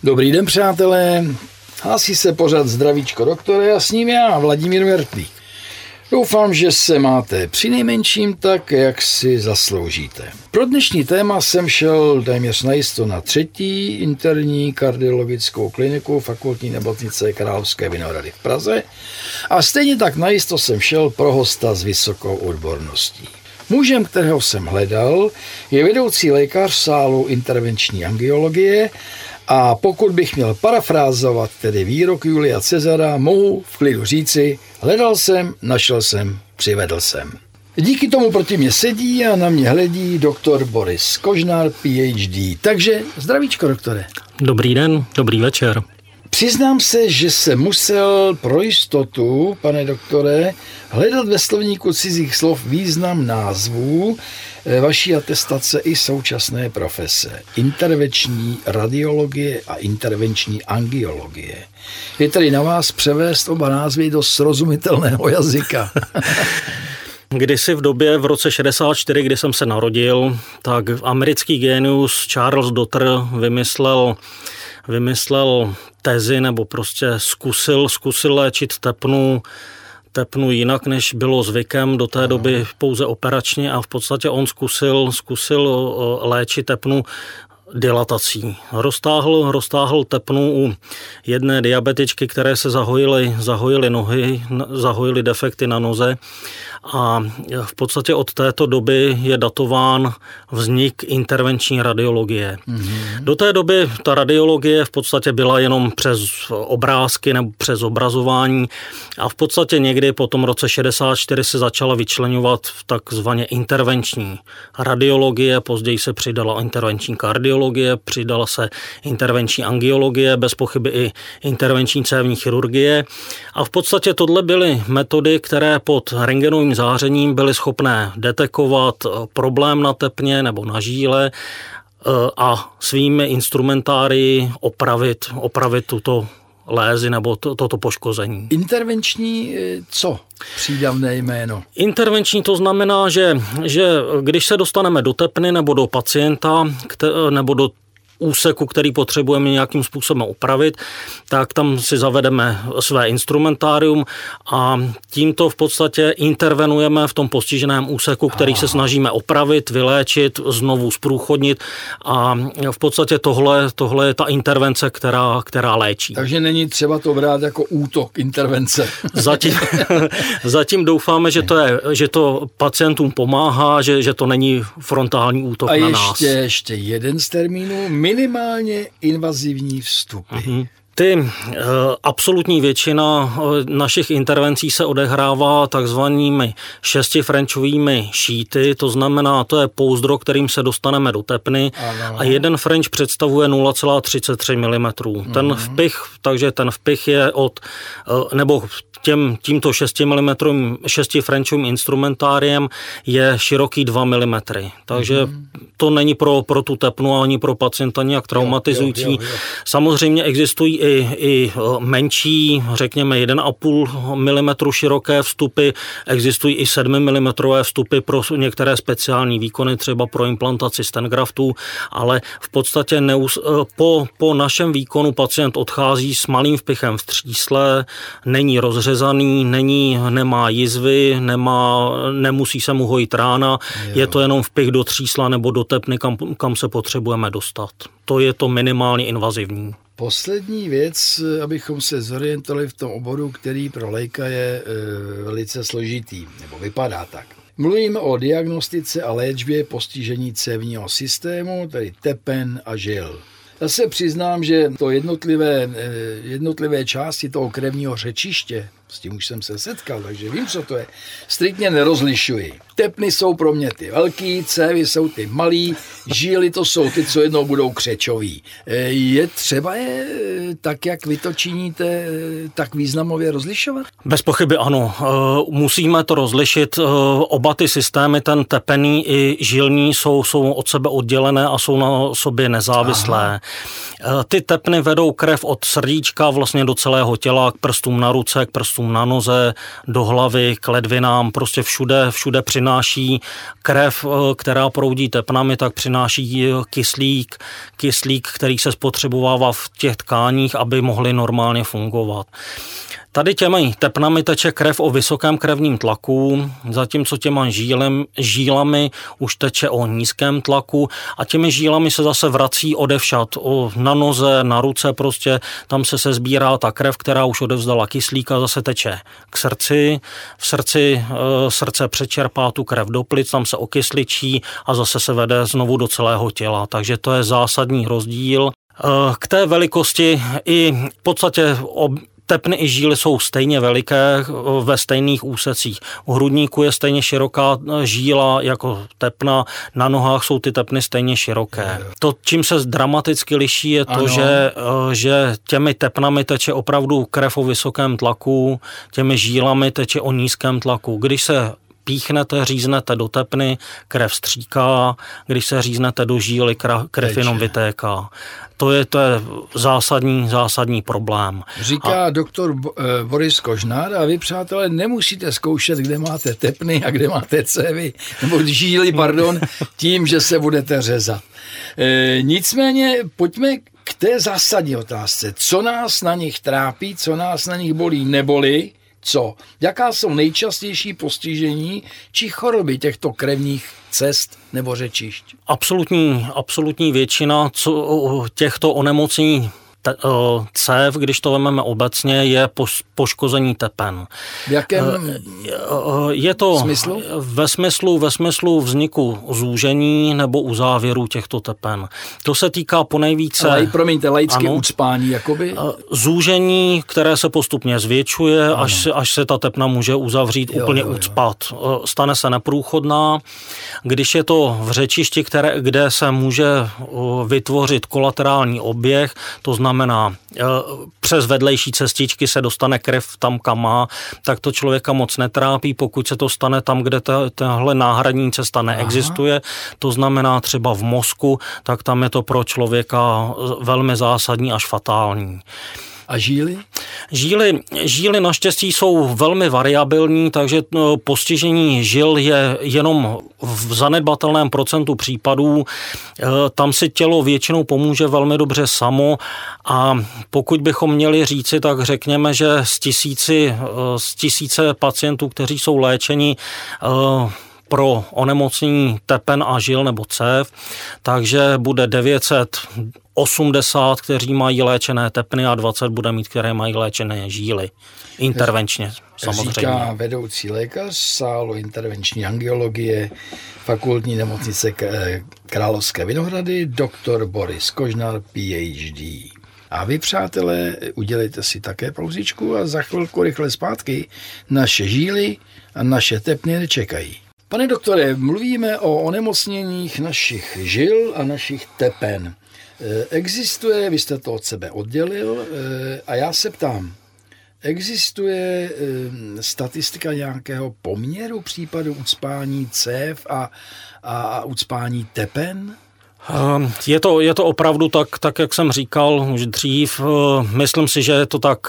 Dobrý den, přátelé. Hlásí se pořad Zdravíčko doktore a s ním já, Vladimír Mrtvý. Doufám, že se máte přinejmenším tak, jak si zasloužíte. Pro dnešní téma jsem šel téměř najisto na 3. interní kardiologickou kliniku Fakultní nemocnice Královské Vinohrady v Praze a stejně tak najisto jsem šel pro hosta s vysokou odborností. Mužem, kterého jsem hledal, je vedoucí lékař sálu intervenční angiologie a pokud bych měl parafrázovat tedy výrok Julia Cezara, mohu v klidu říci, hledal jsem, našel jsem, přivedl jsem. Díky tomu proti mě sedí a na mě hledí doktor Boris Kožnar, PhD. Takže zdravíčko, doktore. Dobrý den, dobrý večer. Přiznám se, že jsem musel pro jistotu, pane doktore, hledat ve slovníku cizích slov význam názvů vaší atestace i současné profese. Intervenční radiologie a intervenční angiologie. Je tedy na vás převést oba názvy do srozumitelného jazyka. Kdysi v roce 64, kdy jsem se narodil, tak americký génius Charles Dotter vymyslel tezi nebo prostě zkusil léčit tepnu jinak, než bylo zvykem do té doby pouze operačně a v podstatě on zkusil léčit tepnu dilatací. Roztáhl tepnu u jedné diabetičky, které se zahojily nohy, zahojily defekty na noze a v podstatě od této doby je datován vznik intervenční radiologie. Do té doby ta radiologie v podstatě byla jenom přes obrázky nebo přes obrazování a v podstatě někdy po tom roce 64 se začala vyčleňovat v takzvaně intervenční radiologie, později se přidala intervenční kardiologie, přidala se intervenční angiologie, bez pochyby i intervenční cévní chirurgie a v podstatě tohle byly metody, které pod rentgenovým zářením byly schopné detekovat problém na tepně nebo na žíle a svými instrumentárii opravit tuto lézi nebo toto poškození. Intervenční co? Přídavné jméno. Intervenční to znamená, že když se dostaneme do tepny nebo do pacienta nebo do úseku, který potřebujeme nějakým způsobem opravit, tak tam si zavedeme své instrumentárium a tímto v podstatě intervenujeme v tom postiženém úseku, který se snažíme opravit, vyléčit, znovu zprůchodnit a v podstatě tohle je ta intervence, která léčí. Takže není třeba to brát jako útok intervence. Zatím doufáme, že to pacientům pomáhá, že to není frontální útok na nás. A ještě jeden z termínů, minimálně invazivní vstupy. Absolutní většina našich intervencí se odehrává takzvanými 6-Frenchovými šíty, to znamená, to je pouzdro, kterým se dostaneme do tepny a jeden French představuje 0,33 mm. Ten vpich, takže ten vpich je nebo tímto 6 mm, 6-Frenchovým instrumentáriem je široký 2 mm. Takže to není pro tu tepnu ani pro pacienta nějak traumatizující. Jo. Samozřejmě existují i menší, řekněme 1,5 mm široké vstupy, existují i 7 mm vstupy pro některé speciální výkony, třeba pro implantaci stengraftů, ale v podstatě po našem výkonu pacient odchází s malým vpichem v třísle, není rozřezaný, nemá jizvy, nemusí se mu hojit rána, je to jenom vpich do třísla nebo do tepny, kam se potřebujeme dostat. To je to minimálně invazivní. Poslední věc, abychom se zorientovali v tom oboru, který pro léka je velice složitý, nebo vypadá tak. Mluvíme o diagnostice a léčbě postižení cévního systému, tedy tepen a žil. Já se přiznám, že to jednotlivé části toho krevního řečiště, s tím už jsem se setkal, takže vím, co to je, striktně nerozlišuji. Tepny jsou pro mě ty velký, cévy jsou ty malý, žíly to jsou ty, co jednou budou křečový. Je třeba je tak, jak vy to činíte, tak významově rozlišovat? Bez pochyby ano. Musíme to rozlišit. Oba ty systémy, ten tepenný i žilní, jsou od sebe oddělené a jsou na sobě nezávislé. Ty tepny vedou krev od srdíčka vlastně do celého těla, k prstům na ruce, k prstům prstům na noze, do hlavy, k ledvinám, prostě všude přináší krev, která proudí tepnami, tak přináší kyslík, který se spotřebovává v těch tkáních, aby mohly normálně fungovat. Tady těmi tepnami teče krev o vysokém krevním tlaku, zatímco těma žílami už teče o nízkém tlaku a těmi žílami se zase vrací odevšad, na noze, na ruce prostě, tam se sbírá ta krev, která už odevzdala kyslík a zase teče k srdci. V srdce přečerpá tu krev do plic, tam se okysličí a zase se vede znovu do celého těla, takže to je zásadní rozdíl. K té velikosti i v podstatě tepny i žíly jsou stejně veliké ve stejných úsecích. U hrudníku je stejně široká žíla jako tepna, na nohách jsou ty tepny stejně široké. To, čím se dramaticky liší, je to, že těmi tepnami teče opravdu krev o vysokém tlaku, těmi žílami teče o nízkém tlaku. Když se píchnete, říznete do tepny, krev stříká, když se říznete do žíly, krev jenom vytéká. To je zásadní problém. Říká doktor Boris Kožnár a vy, přátelé, nemusíte zkoušet, kde máte tepny a kde máte cévy, nebo žíly, tím, že se budete řezat. Nicméně pojďme k té zásadní otázce. Co nás na nich trápí, co nás na nich bolí, neboli co? Jaká jsou nejčastější postižení či choroby těchto krevních cest nebo řečišť? Absolutní většina těchto onemocnění cév, když to vezmeme obecně, je poškození tepen. V jakém je to smyslu? Ve smyslu vzniku zúžení nebo uzávěru těchto tepen. To se týká ponejvíce... Ale promiňte, laické ucpání, jakoby? Zúžení, které se postupně zvětšuje, až se ta tepna může uzavřít, úplně ucpat. Stane se neprůchodná. Když je to v řečišti, kde se může vytvořit kolaterální oběh, to znamená, přes vedlejší cestičky se dostane krev tam, kam má, tak to člověka moc netrápí, pokud se to stane tam, kde tahle náhradní cesta neexistuje, to znamená třeba v mozku, tak tam je to pro člověka velmi zásadní až fatální. A žíly? Žíly naštěstí jsou velmi variabilní, takže postižení žil je jenom v zanedbatelném procentu případů. Tam si tělo většinou pomůže velmi dobře samo a pokud bychom měli říci, tak řekněme, že z tisíce pacientů, kteří jsou léčeni pro onemocnění tepen a žil nebo cév, takže bude 980, kteří mají léčené tepny a 20 bude mít, které mají léčené žíly. Intervenčně, samozřejmě. Říká vedoucí lékař sálu intervenční angiologie Fakultní nemocnice Královské Vinohrady, doktor Boris Kožnár, PhD. A vy, přátelé, udělejte si také pauzičku a za chvilku rychle zpátky. Naše žíly a naše tepny nečekají. Pane doktore, mluvíme o onemocněních našich žil a našich tepen. Existuje, vy jste to od sebe oddělil, a já se ptám, existuje statistika nějakého poměru případu ucpání cév a ucpání tepen? Je to opravdu tak, jak jsem říkal už dřív. Myslím si, že je to tak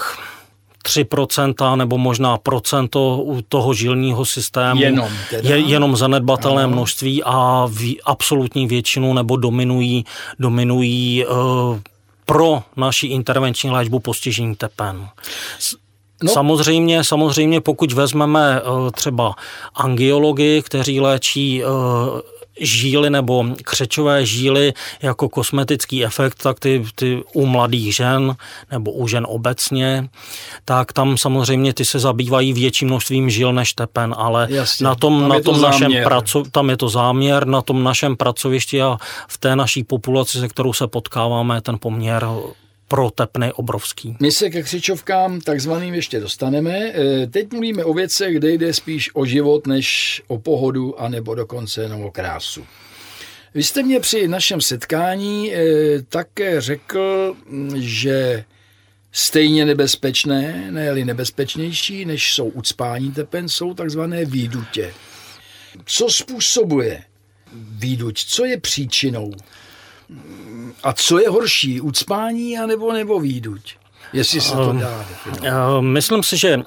3% nebo možná procento u toho žilního systému. Jenom zanedbatelné množství a absolutní většinu nebo dominují pro naši intervenční léčbu postižení tepen. No. Samozřejmě, pokud vezmeme třeba angiology, kteří léčí žíly nebo křečové žíly jako kosmetický efekt, tak ty u mladých žen nebo u žen obecně, tak tam samozřejmě ty se zabývají větším množstvím žil než tepen, ale jasně, tam je to záměr, na tom našem pracovišti a v té naší populaci, se kterou se potkáváme, ten poměr pro tepny obrovský. My se ke křičovkám takzvaným ještě dostaneme. Teď mluvíme o věcech, kde jde spíš o život, než o pohodu, anebo dokonce jenom o krásu. Vy jste mě při našem setkání také řekl, že stejně nebezpečné, ne-li nebezpečnější, než jsou ucpání tepen, jsou takzvané výdutě. Co způsobuje výduť? Co je příčinou? A co je horší, ucpání nebo výduť? Jestli se to dá definovat. Myslím si, že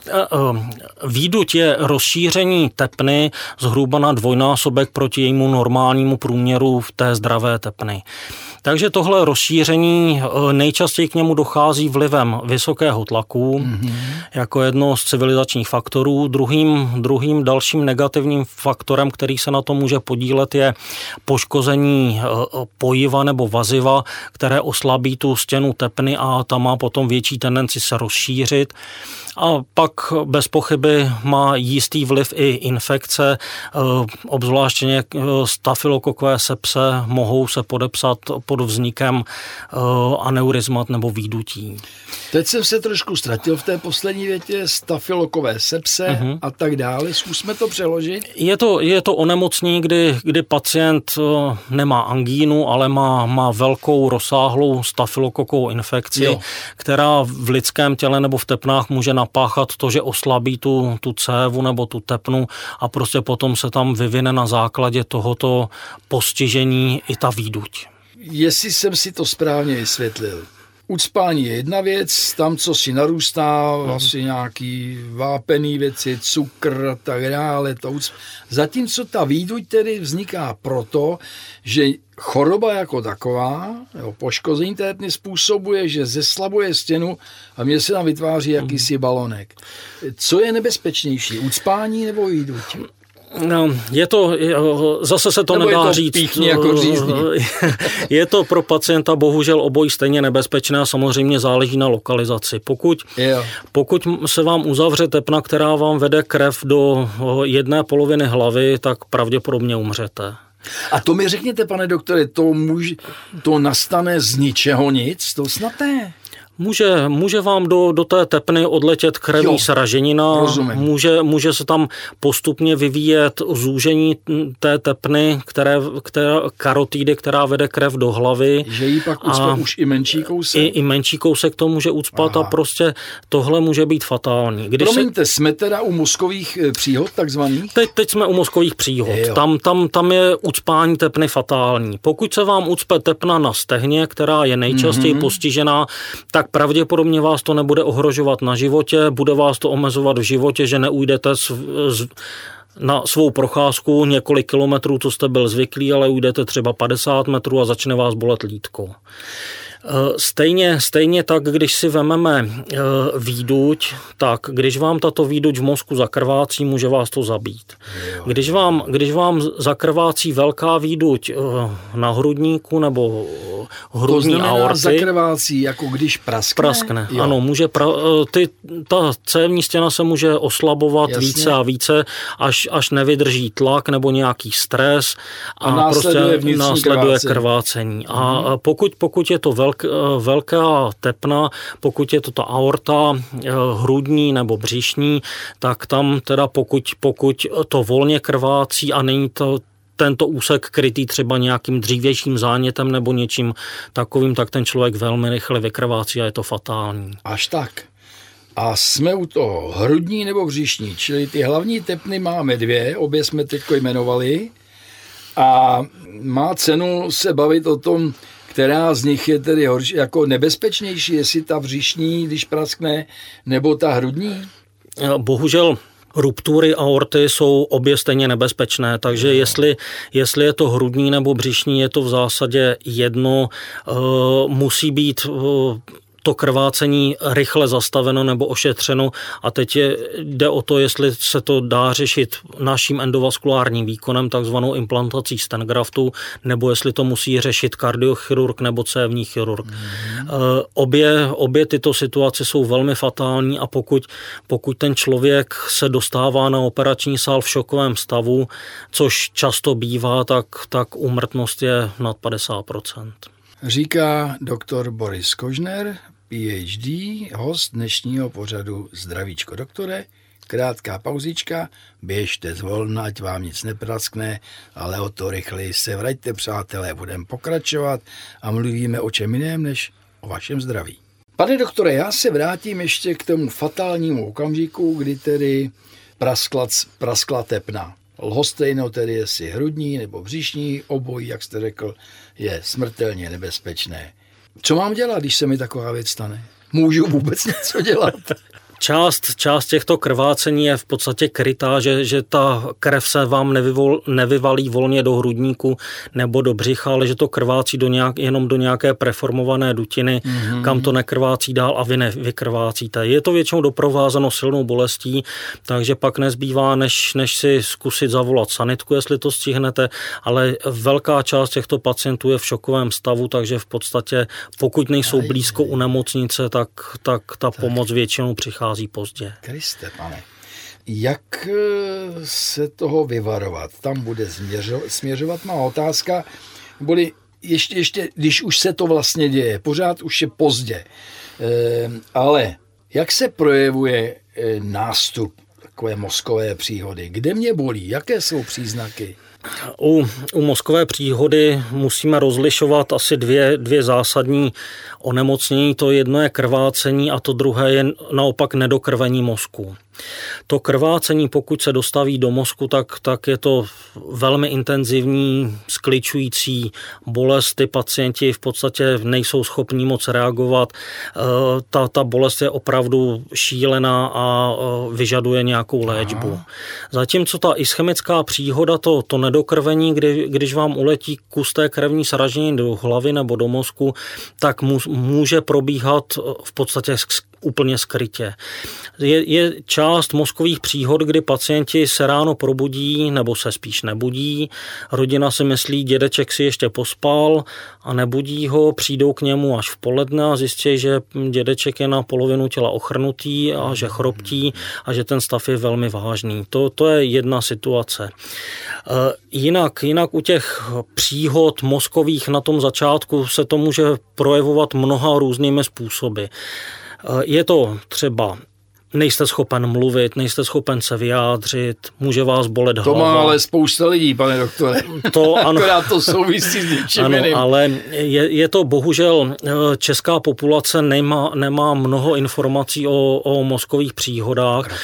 výduť je rozšíření tepny zhruba na dvojnásobek proti jejímu normálnímu průměru v té zdravé tepny. Takže tohle rozšíření nejčastěji k němu dochází vlivem vysokého tlaku, jako jedno z civilizačních faktorů. Druhým dalším negativním faktorem, který se na to může podílet, je poškození pojiva nebo vaziva, které oslabí tu stěnu tepny a ta má potom větší tendenci se rozšířit. A pak bez pochyby má jistý vliv i infekce, obzvláště stafylokokové sepse mohou se podepsat pod vznikem aneurizmat nebo výdutí. Teď jsem se trošku ztratil v té poslední větě, stafylokové sepse a tak dále. Zkusme to přeložit. Je to onemocnění, kdy pacient nemá angínu, ale má velkou rozsáhlou stafylokokovou infekci, která v lidském těle nebo v tepnách může napáchat to, že oslabí tu cévu nebo tu tepnu a prostě potom se tam vyvine na základě tohoto postižení i ta výduť. Jestli jsem si to správně vysvětlil. Ucpání je jedna věc, tam, co si narůstá, vlastně nějaký vápený věci, cukr a tak dále. Zatímco ta výduť tedy vzniká proto, že choroba jako taková, poškození té tepny způsobuje, že zeslabuje stěnu a mně se tam vytváří jakýsi balonek. Co je nebezpečnější, ucpání nebo výduť? No, zase se to nebo nedá je to říct. Píchni jako řízní. Je to pro pacienta bohužel obojí stejně nebezpečné a samozřejmě záleží na lokalizaci. Pokud se vám uzavře tepna, která vám vede krev do jedné poloviny hlavy, tak pravděpodobně umřete. A to mi řekněte, pane doktore, to nastane z ničeho nic? To snad ne. Může vám do té tepny odletět krevní sraženina, může se tam postupně vyvíjet zúžení té tepny, karotidy, která vede krev do hlavy. Že jí pak ucpe už i menší kousek? I menší kousek to může ucpat a prostě tohle může být fatální. Promiňte, jsme teda u mozkových příhod takzvaných? Teď jsme u mozkových příhod. Tam je ucpání tepny fatální. Pokud se vám ucpe tepna na stehně, která je nejčastěji postižená, tak pravděpodobně vás to nebude ohrožovat na životě, bude vás to omezovat v životě, že neujdete na svou procházku několik kilometrů, co jste byl zvyklý, ale ujdete třeba 50 metrů a začne vás bolet lítko. Stejně tak, když si vememe výduť, tak když vám tato výduť v mozku zakrvácí, může vás to zabít. Když vám zakrvácí velká výduť na hrudníku nebo hrudní aorty. To znamená zakrvácí, jako když praskne? Praskne, ano. Ta cévní stěna se může oslabovat více a více, až nevydrží tlak nebo nějaký stres a prostě následuje krvácení. A pokud je to velká tepna, pokud je to ta aorta hrudní nebo břišní, tak tam teda pokud to volně krvácí a není to tento úsek krytý třeba nějakým dřívějším zánětem nebo něčím takovým, tak ten člověk velmi rychle vykrvácí a je to fatální. Až tak. A jsme u toho hrudní nebo břišní, čili ty hlavní tepny máme dvě, obě jsme teď jmenovali a má cenu se bavit o tom, která z nich je tedy jako nebezpečnější, jestli ta břišní, když praskne, nebo ta hrudní? Bohužel ruptury aorty jsou obě stejně nebezpečné, takže jestli je to hrudní nebo břišní, je to v zásadě jedno, musí být to krvácení rychle zastaveno nebo ošetřeno a teď jde o to, jestli se to dá řešit naším endovaskulárním výkonem, takzvanou implantací stengraftu, nebo jestli to musí řešit kardiochirurg nebo cévní chirurg. Obě tyto situace jsou velmi fatální a pokud ten člověk se dostává na operační sál v šokovém stavu, což často bývá, tak úmrtnost je nad 50%. Říká doktor Boris Kožner, PhD, host dnešního pořadu Zdravíčko doktore. Krátká pauzička, běžte zvolna, ať vám nic nepraskne, ale o to rychleji se vraťte, přátelé, budeme pokračovat a mluvíme o čem jiném než o vašem zdraví. Pane doktore, já se vrátím ještě k tomu fatálnímu okamžiku, kdy tedy praskla tepna. Lhostejno tedy jestli hrudní nebo břišní, obojí, jak jste řekl, je smrtelně nebezpečné. Co mám dělat, když se mi taková věc stane? můžu vůbec něco dělat. Část těchto krvácení je v podstatě krytá, že ta krev se vám nevyvalí volně do hrudníku nebo do břicha, ale že to krvácí jenom do nějaké preformované dutiny, kam to nekrvácí dál a vy nevykrvácíte. Je to většinou doprovázeno silnou bolestí, takže pak nezbývá, než si zkusit zavolat sanitku, jestli to stihnete, ale velká část těchto pacientů je v šokovém stavu, takže v podstatě pokud nejsou blízko u nemocnice, tak ta pomoc většinou přichází pozdě. Kriste, pane. Jak se toho vyvarovat? Tam bude směřovat má otázka. Ještě, když už se to vlastně děje, pořád už je pozdě. Ale jak se projevuje nástup takové mozkové příhody? Kde mě bolí? Jaké jsou příznaky? U mozkové příhody musíme rozlišovat asi dvě zásadní onemocnění. To jedno je krvácení a to druhé je naopak nedokrvení mozku. To krvácení, pokud se dostaví do mozku, tak je to velmi intenzivní, skličující bolest. Ty pacienti v podstatě nejsou schopní moc reagovat. Ta bolest je opravdu šílená a vyžaduje nějakou léčbu. Zatímco ta ischemická příhoda, to nedokrvení, když vám uletí kus té krevní sraženiny do hlavy nebo do mozku, tak může probíhat v podstatě úplně skrytě. Je část mozkových příhod, kdy pacienti se ráno probudí nebo se spíš nebudí. Rodina si myslí, dědeček si ještě pospal a nebudí ho, přijdou k němu až v poledne a zjistí, že dědeček je na polovinu těla ochrnutý a že chroptí a že ten stav je velmi vážný. To je jedna situace. Jinak u těch příhod mozkových na tom začátku se to může projevovat mnoha různými způsoby. Je to třeba nejste schopen mluvit, nejste schopen se vyjádřit, může vás bolet hlava. To má ale spousta lidí, pane doktore. Akorát to souvisí s něčím jiným. Ale je to bohužel, česká populace nemá mnoho informací o mozkových příhodách.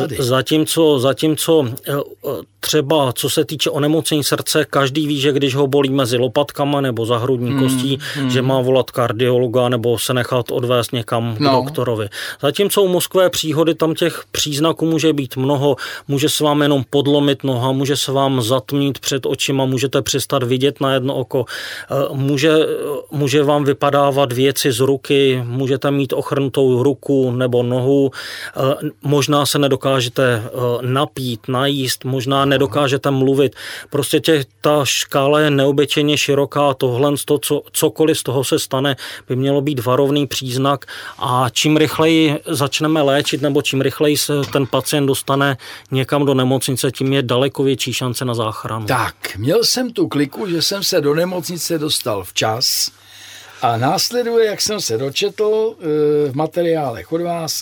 Zatímco třeba co se týče onemocnění srdce, každý ví, že když ho bolí mezi lopatkama nebo za hrudní kostí, že má volat kardiologa nebo se nechat odvést někam k doktorovi. Zatímco u mozkové příhody tam těch příznaků může být mnoho, může se vám jenom podlomit noha, může se vám zatmít před očima, můžete přestat vidět na jedno oko, může vám vypadávat věci z ruky, můžete mít ochrnutou ruku nebo nohu, možná se nedokážete napít, najíst, možná nedokážete mluvit. Prostě ta škála je neobyčejně široká, tohle, cokoliv z toho se stane, by mělo být varovný příznak a čím rychleji začneme léčit, nebo čím rychleji se ten pacient dostane někam do nemocnice, tím je daleko větší šance na záchranu. Tak, měl jsem tu kliku, že jsem se do nemocnice dostal včas a následuje, jak jsem se dočetl v materiálech od vás,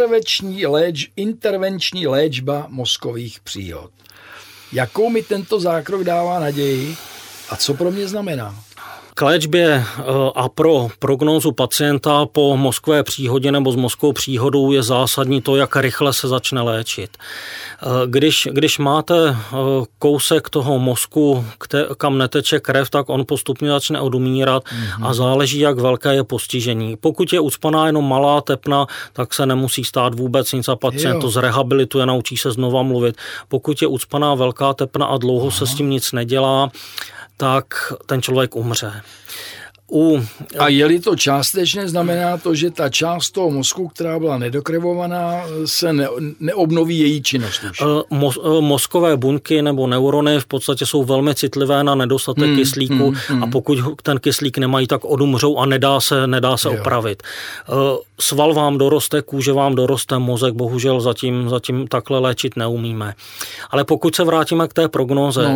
intervenční léčba mozkových příhod. Jakou mi tento zákrok dává naději a co pro mě znamená? K léčbě a pro prognózu pacienta po mozkové příhodě nebo s mozkovou příhodou je zásadní to, jak rychle se začne léčit. Když máte kousek toho mozku, kam neteče krev, tak on postupně začne odumírat a záleží, jak velké je postižení. Pokud je ucpaná jenom malá tepna, tak se nemusí stát vůbec nic a pacient to zrehabilituje, naučí se znova mluvit. Pokud je ucpaná velká tepna a dlouho se s tím nic nedělá, tak ten člověk umře. A je-li to částečně, znamená to, že ta část toho mozku, která byla nedokrvovaná, se neobnoví její činnost už? Mozkové buňky nebo neurony v podstatě jsou velmi citlivé na nedostatek kyslíku a pokud ten kyslík nemají, tak odumřou a nedá se opravit. Sval vám doroste, kůže vám doroste, mozek bohužel zatím takhle léčit neumíme. Ale pokud se vrátíme k té prognóze,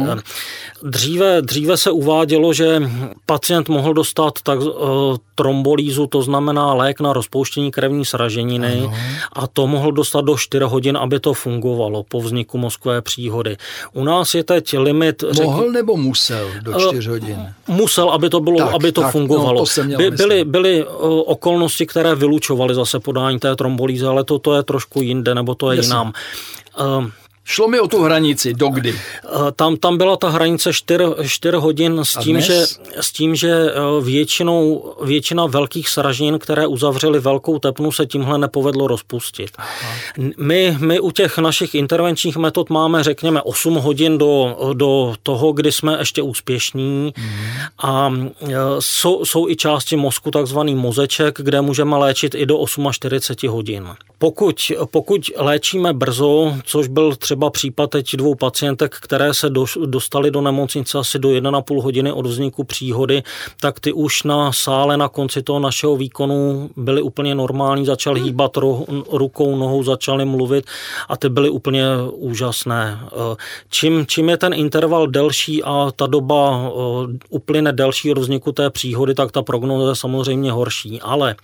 dříve se uvádělo, že pacient mohl dostat trombolízu, to znamená lék na rozpouštění krevní sraženiny a to mohl dostat do 4 hodin, aby to fungovalo po vzniku mozkové příhody. U nás je teď limit... Mohl nebo musel do 4 hodin? Musel, aby to fungovalo. Byly okolnosti, které vylučovaly zase podání té trombolízy, ale to je trošku jinde, nebo to je jinam. Šlo mi o tu hranici, dokdy? Tam byla ta hranice 4 hodin s tím, že většina velkých sražnin, které uzavřely velkou tepnu, se tímhle nepovedlo rozpustit. My u těch našich intervenčních metod máme, řekněme, 8 hodin do toho, kdy jsme ještě úspěšní a jsou i části mozku, takzvaný mozeček, kde můžeme léčit i do 48 hodin. Pokud léčíme brzo, což byl třeba případ teď 2 pacientek, které se dostaly do nemocnice asi do 1,5 hodiny od vzniku příhody, tak ty už na sále na konci toho našeho výkonu byly úplně normální, začaly hýbat rukou, nohou, začaly mluvit a ty byly úplně úžasné. Čím je ten interval delší a ta doba uplyne delší od vzniku té příhody, tak ta prognóza je samozřejmě horší, ale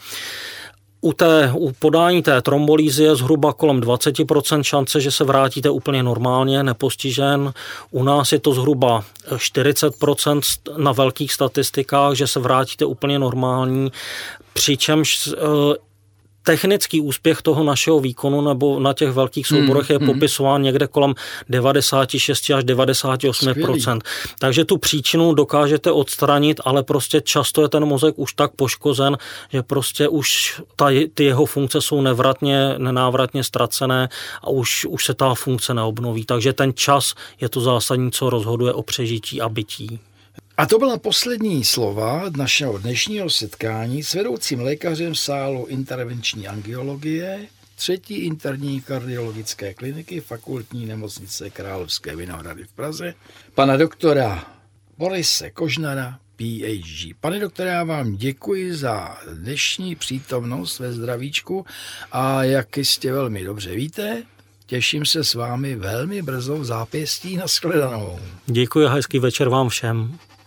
u podání té trombolýzy je zhruba kolem 20% šance, že se vrátíte úplně normálně, nepostižen. U nás je to zhruba 40% na velkých statistikách, že se vrátíte úplně normální, přičemž technický úspěch toho našeho výkonu nebo na těch velkých souborech je popisován někde kolem 96 až 98%. Takže tu příčinu dokážete odstranit, ale prostě často je ten mozek už tak poškozen, že prostě už ty jeho funkce jsou nenávratně ztracené a už se ta funkce neobnoví. Takže ten čas je to zásadní, co rozhoduje o přežití a bytí. A to byla poslední slova našeho dnešního setkání s vedoucím lékařem sálu intervenční angiologie 3. interní kardiologické kliniky Fakultní nemocnice Královské Vinohrady v Praze, pana doktora Borise Kožnara, PhD. Pane doktore, já vám děkuji za dnešní přítomnost ve zdravíčku a jak jistě velmi dobře víte, těším se s vámi velmi brzo v zápěstí. Nashledanou. Děkuji a hezký večer vám všem.